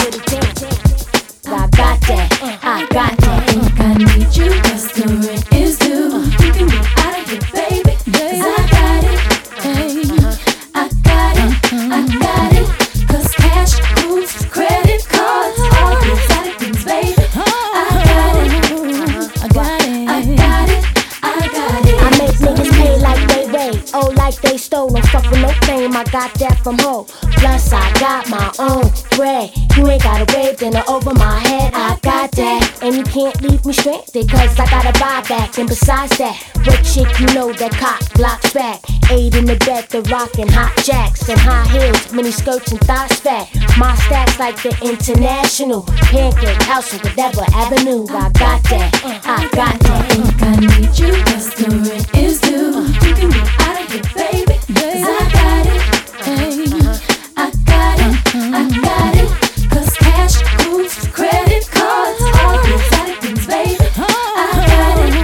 I got that, I got that. Think I need you, 'cause the rent is due. You can be out of here, baby, 'cause I got it. Hey, I got it, I got it. 'Cause cash, moves, credit cards, all the exotic things, baby. I got it, I got it, I got it, I got it. I make niggas pay like they weigh, oh like they stole. Don't fuck with no fame, I got that from Ho. Plus I got my own bread. You ain't gotta wave dinner over my head, I got that. And you can't leave me stranded, 'cause I gotta buy back. And besides that, what chick you know that cock blocks back? 8 in the bed, the rockin' hot jacks and high heels, mini skirts and thighs fat. My stacks like the international pancake house or whatever avenue. I got that, I got that. Think I need you, 'cause the rent is due. You can be out of here, baby, 'cause I got it. Hey, I got it, I got it. 'Cause cash, moves, credit cards, all the exotic things, baby. I got it,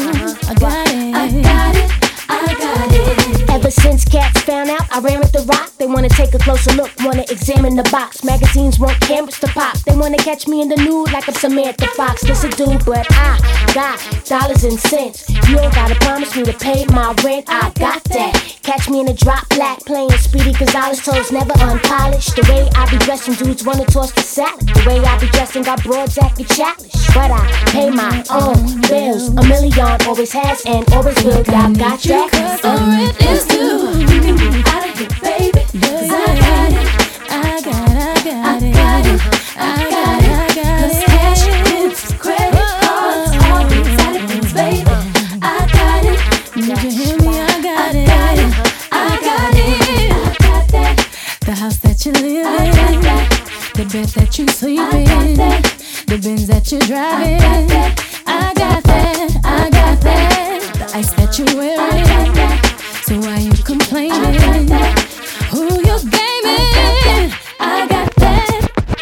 I got it, I got it, I got it. Ever since cats found out I ran with the rock, they wanna take a closer look, wanna examine the box. Magazines want cameras to pop, they wanna catch me in the nude like I'm Samantha Fox. Listen, dude, but I got dollars and cents. You don't gotta promise me to pay my rent, I got that. Catch me in a drop black, playing Speedy Gonzales, toes never unpolished. The way I be dressing, dudes wanna toss the salad. The way I be dressing, got broads acting childish. But I pay my own bills, a million always has and always will. I got that. 'Cause the rent is due. You can be out of here, baby, 'cause I got it, I got it, I got it, I got it, I got it. 'Cause cash, moves, credit cards, all the exotic things, baby. I got it, did you hear me? I got it, I got it, I got that. The house that you live in, the bed that you sleep in, the Benz that you're driving. I got that, I got that. The ice that you're wearing. So why you complaining? Who you gaming? I got that.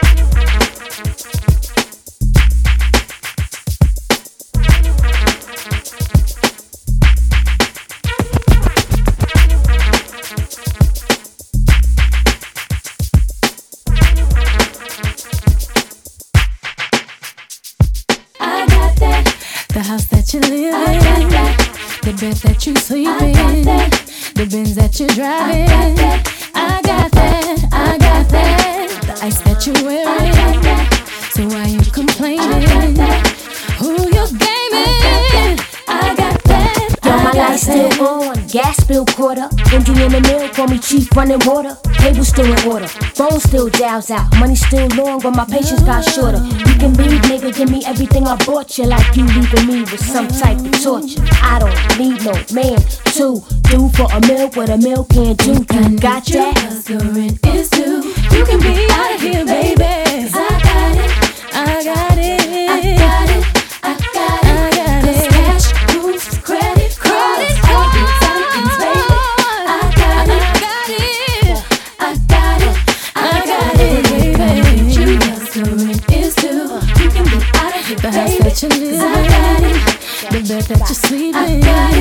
I got that. The house that you live in, the bed that you sleep in, the Benz that you're driving. I got that, I got that. The ice that you're wearing. So why you complaining? Who you gaming? I got that. Yo, my lights still on, gas bill quarter. Indian in the mill, call me chief running water. Table still in order, phone still dials out. Money still long, but my patience got shorter. You can leave, nigga, give me everything I bought you, like you leaving me with some type of torture. I don't need no man to do for a meal what a meal can't do. You got that? 'Cause the rent is due. You can be out of here, baby, 'cause I got it, I got it, I got it, I got it, I got it. 'Cause cash, moves, credit cards, all the exotic things, baby. I got it, I got it, I got it, I got it, baby. You 'cause the rent is due. You can be out of here, baby, 'cause I got it, The bed that you're sleeping in,